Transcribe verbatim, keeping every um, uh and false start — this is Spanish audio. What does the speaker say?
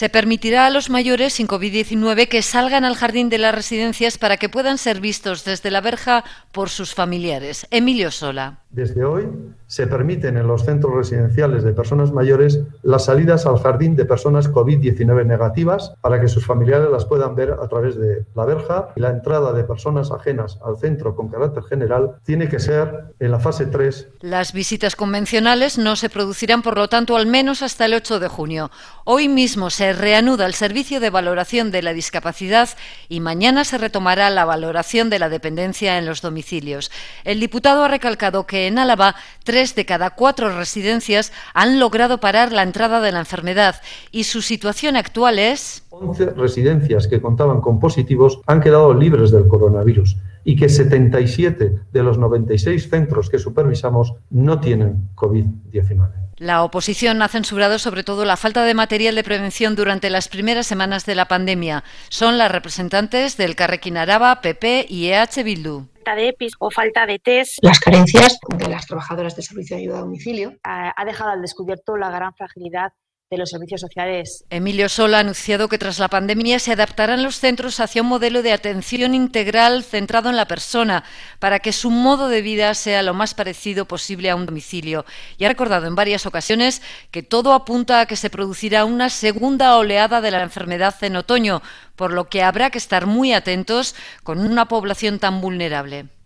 Se permitirá a los mayores sin COVID diecinueve que salgan al jardín de las residencias para que puedan ser vistos desde la verja por sus familiares. Emilio Sola. Desde hoy se permiten en los centros residenciales de personas mayores las salidas al jardín de personas COVID diecinueve negativas para que sus familiares las puedan ver a través de la verja, y la entrada de personas ajenas al centro con carácter general tiene que ser en la fase tres. Las visitas convencionales no se producirán, por lo tanto, al menos hasta el ocho de junio. Hoy mismo se reanuda el servicio de valoración de la discapacidad y mañana se retomará la valoración de la dependencia en los domicilios. El diputado ha recalcado que en Álava, tres de cada cuatro residencias han logrado parar la entrada de la enfermedad y su situación actual es... once residencias que contaban con positivos han quedado libres del coronavirus y que setenta y siete de los noventa y seis centros que supervisamos no tienen COVID diecinueve. La oposición ha censurado sobre todo la falta de material de prevención durante las primeras semanas de la pandemia. Son las representantes del Elkarrekin Araba, P P y E H Bildu. Falta de E P I s o falta de test. Las carencias de las trabajadoras de servicio de ayuda a domicilio. Ha, ha dejado al descubierto la gran fragilidad de los servicios sociales. Emilio Sola ha anunciado que tras la pandemia se adaptarán los centros hacia un modelo de atención integral centrado en la persona para que su modo de vida sea lo más parecido posible a un domicilio. Y ha recordado en varias ocasiones que todo apunta a que se producirá una segunda oleada de la enfermedad en otoño, por lo que habrá que estar muy atentos con una población tan vulnerable.